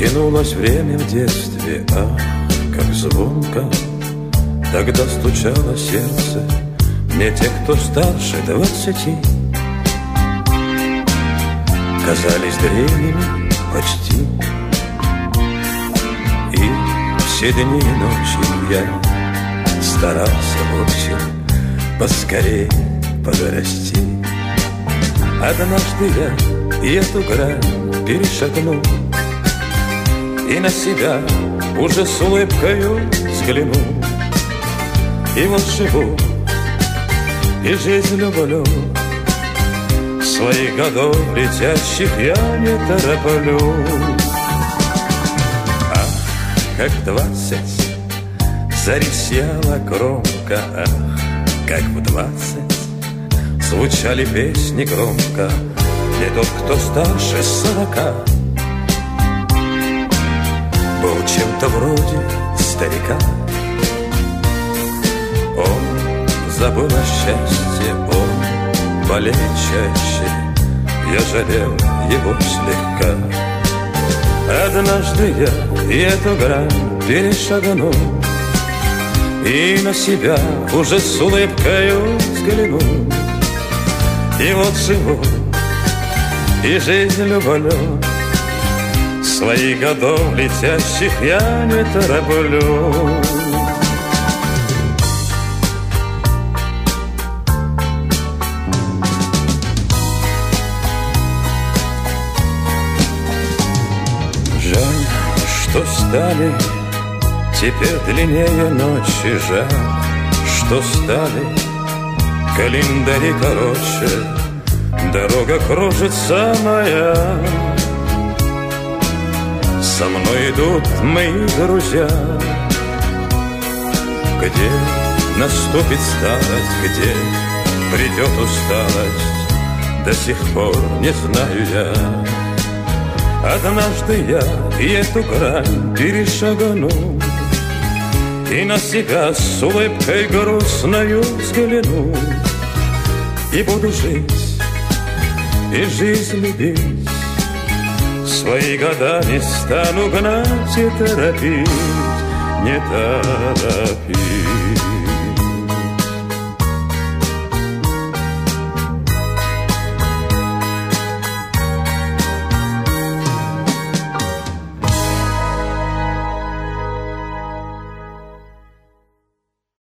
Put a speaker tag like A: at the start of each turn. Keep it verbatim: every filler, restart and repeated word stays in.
A: Тянулось время в детстве, ах, как звонко тогда стучало сердце. Мне те, кто старше двадцати, казались древними почти. И все дни и ночи я старался вовсе поскорее подрасти. Однажды я и эту грань перешагнул, и на себя уже с улыбкою взглянул. И вот живу, и жизнь люблю, своих годов летящих я не тороплю. Ах, как двадцать зарисела громко, ах, как в двадцать звучали песни громко. Не тот, кто старше сорока, был чем-то вроде старика. Он забыл о счастье, он болеет чаще, я жалел его слегка. Однажды я и эту грань перешагнул, и на себя уже с улыбкою взглянул. И вот живу, и жизнь люблю, своих годов летящих я не тороплю. Жаль, что стали теперь длиннее ночи, жаль, что стали календари короче, дорога кружится моя. Со мной идут мои друзья. Где наступит старость, где придет усталость, до сих пор не знаю я. Однажды я и эту грань перешагну, и на себя с улыбкой грустною взгляну. И буду жить, и жизнь любить, свои года не стану гнать и торопить, не торопить.